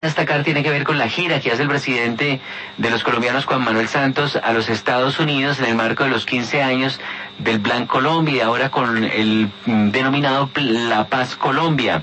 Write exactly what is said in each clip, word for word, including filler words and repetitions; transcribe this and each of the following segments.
Destacar tiene que ver con la gira que hace el presidente de los colombianos, Juan Manuel Santos, a los Estados Unidos en el marco de los quince años del Plan Colombia y ahora con el denominado La Paz Colombia.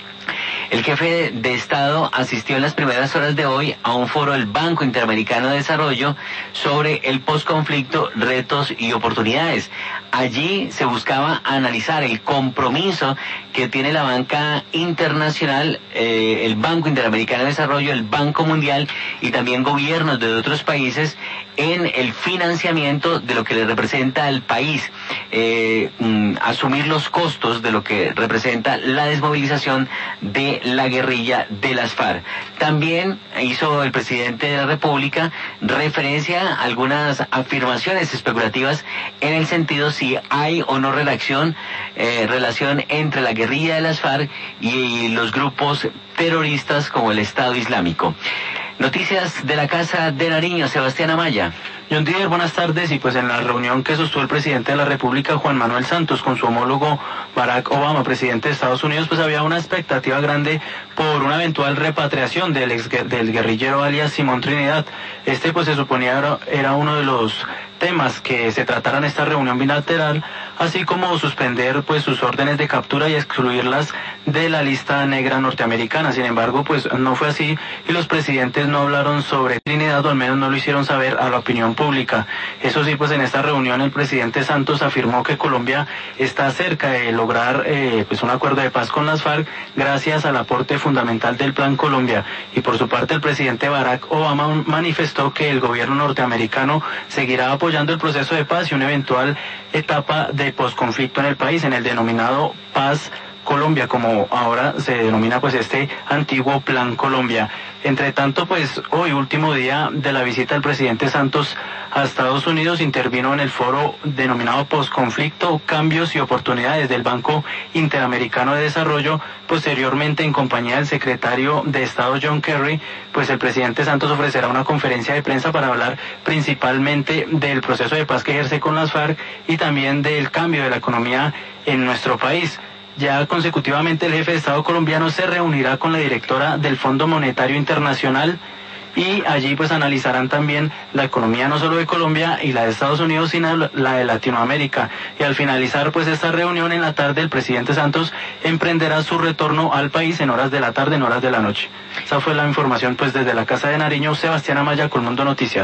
El jefe de Estado asistió en las primeras horas de hoy a un foro del Banco Interamericano de Desarrollo sobre el posconflicto, retos y oportunidades. Allí se buscaba analizar el compromiso que tiene la banca internacional, eh, el Banco Interamericano de Desarrollo, el Banco Mundial y también gobiernos de otros países en el financiamiento de lo que le representa al país, eh, mm, asumir los costos de lo que representa la desmovilización de la guerrilla de las FARC. También hizo el presidente de la República referencia a algunas afirmaciones especulativas en el sentido si hay o no relación, eh, relación entre la guerrilla de las FARC y los grupos terroristas como el Estado Islámico. Noticias de la Casa de Nariño, Sebastián Amaya. John Didier, buenas tardes. Y pues en la reunión que sostuvo el presidente de la República, Juan Manuel Santos, con su homólogo Barack Obama, presidente de Estados Unidos, pues había una expectativa grande por una eventual repatriación del ex del guerrillero alias Simón Trinidad. Este pues se suponía era, era uno de los temas que se trataran en esta reunión bilateral, así como suspender pues sus órdenes de captura y excluirlas de la lista negra norteamericana. Sin embargo, pues no fue así y los presidentes no hablaron sobre Trinidad, o al menos no lo hicieron saber a la opinión pública. Eso sí, pues en esta reunión el presidente Santos afirmó que Colombia está cerca de lograr eh, pues un acuerdo de paz con las FARC gracias al aporte fundamental del Plan Colombia. Y por su parte el presidente Barack Obama manifestó que el gobierno norteamericano seguirá apoyando el proceso de paz y una eventual etapa de posconflicto en el país, en el denominado Paz Colombia, como ahora se denomina pues este antiguo Plan Colombia. Entre tanto, pues hoy, último día de la visita del presidente Santos a Estados Unidos, intervino en el foro denominado Posconflicto, Cambios y Oportunidades del Banco Interamericano de Desarrollo. Posteriormente, en compañía del secretario de Estado John Kerry, pues el presidente Santos ofrecerá una conferencia de prensa para hablar principalmente del proceso de paz que ejerce con las FARC y también del cambio de la economía en nuestro país. Ya consecutivamente el jefe de Estado colombiano se reunirá con la directora del Fondo Monetario Internacional y allí pues analizarán también la economía no solo de Colombia y la de Estados Unidos, sino la de Latinoamérica. Y al finalizar pues esta reunión en la tarde, el presidente Santos emprenderá su retorno al país en horas de la tarde, en horas de la noche. Esa fue la información pues desde la Casa de Nariño. Sebastián Amaya, Colmundo Noticias.